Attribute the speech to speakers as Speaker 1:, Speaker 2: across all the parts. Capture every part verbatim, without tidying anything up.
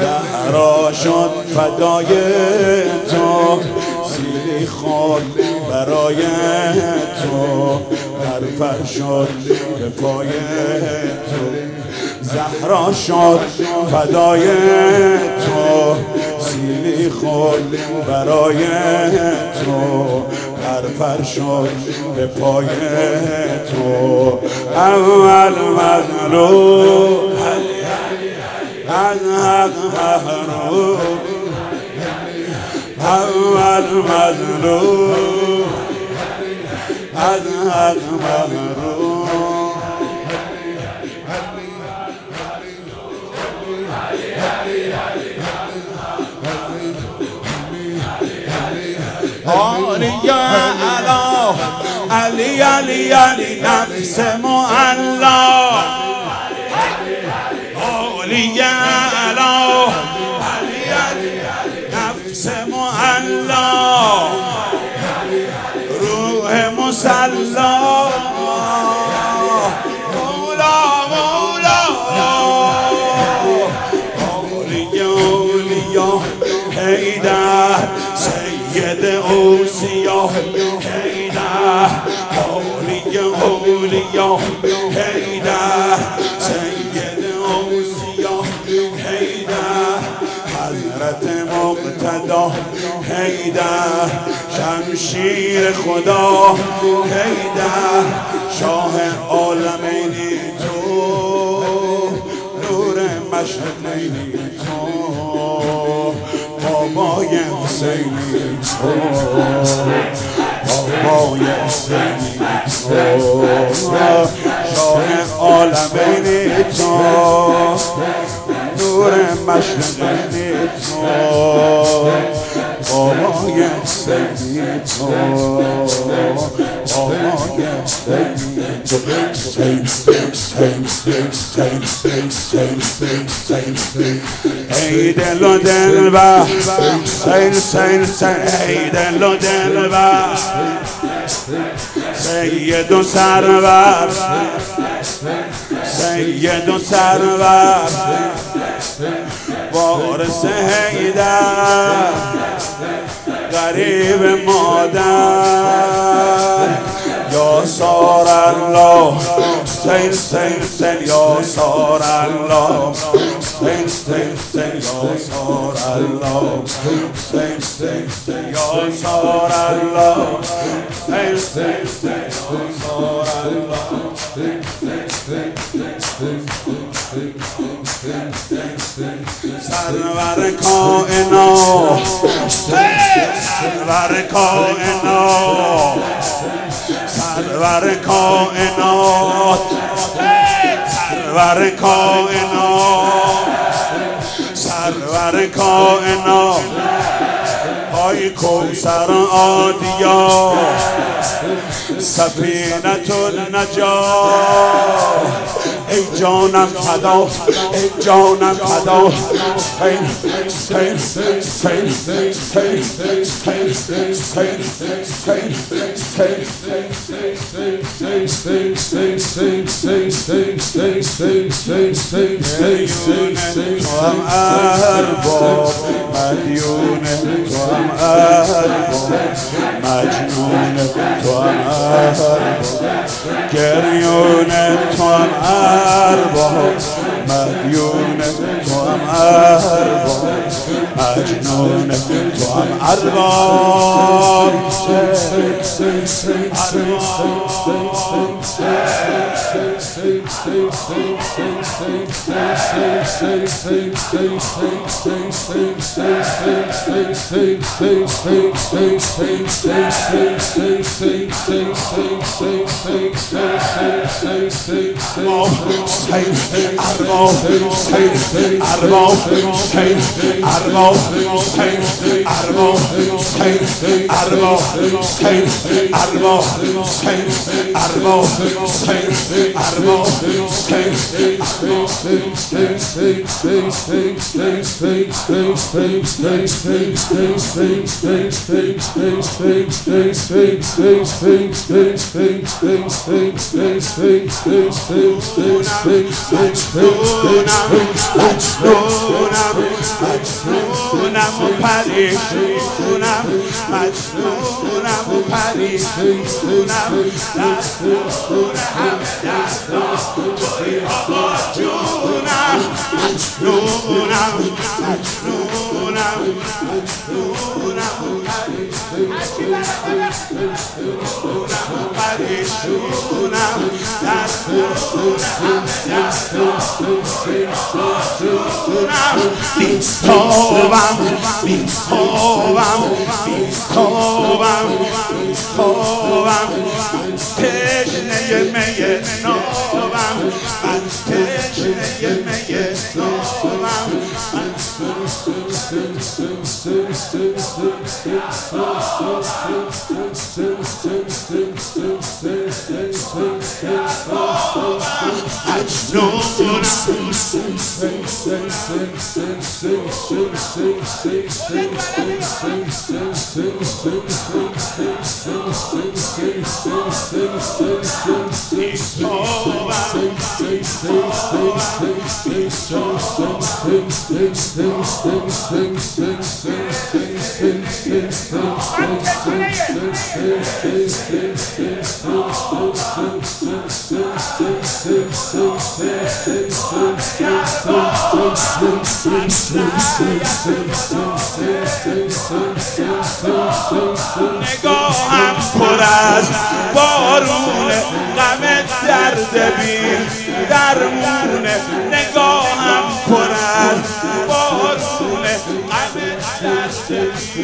Speaker 1: زهرا شد فدای تو، سیلی خود برای تو، پرپر شد به پای تو. زهرا شد فدای تو، سیلی خود برای تو، پرپر شد به پای تو. اول مظلوم از حق محروم، اول مظلوم از حق محروم. علی یا علی علی علی نفس معلا، علی یا علی علی نفس معلا، روح مسلا، مولا مولا. اولیا اولیا حیدر سید اوصیا حیدر، اولیا اولیا حیدر سید اوصیا حیدر، حضرت مقتدا حیدر شمشیر خدا حیدر، شاه عالمینی تو، نور مشرقینی تو، بابای حسینی تو، بابای حسینی تو، شاه عالمینی تو، نور مشرقینی تو، بابای حسینی تو، بابای حسینی تو. ای دل و دلبر سین سین سین، ای دل و دلبر سید و سرور، سید و سرور، وارث حیدر غریب مادر. یا سار الله سین سین سین، یا سار الله سین سین سین، یا سار الله سین سین سین، یا سار الله سین سین سین، یا سار الله سین سین سین. سرور کائنات، سرور کائنات، سرور کائنات، سرور کائنات، سرور کائنات. آی کوثر عادیا سفینة النجاة، ای جانم فدا، ای جانم فدا. سین سین سین سین سین سین سین. تو هم ارباب مدیون، تو هم ارباب مجنون، تو هم ارباب گریون، تو هم ارباب مدیون، تو هم ارباب مجنون، تو هم ارباب ارباب نگاهم پر از بارون غم درد بی درمونه، نگاهم پر از بارون غم درد بی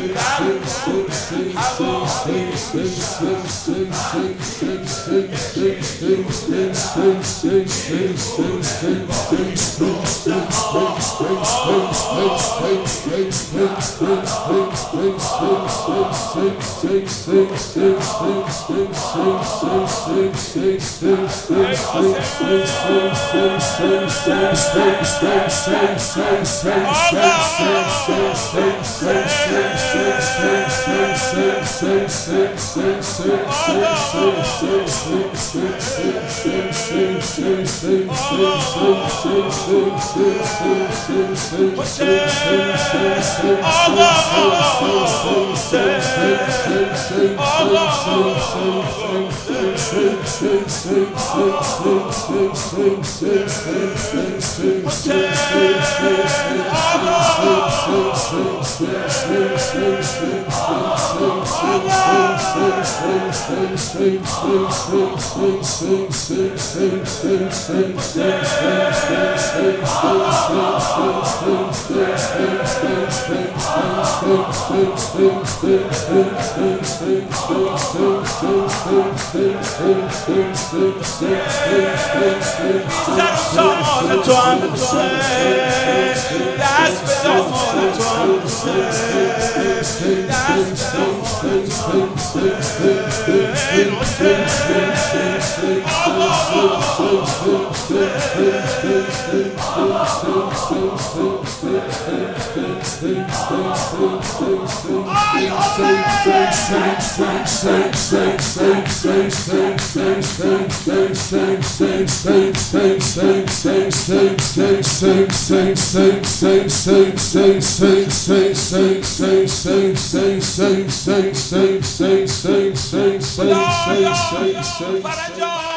Speaker 1: سرسان تو هم دست به دامان تو هم دست Para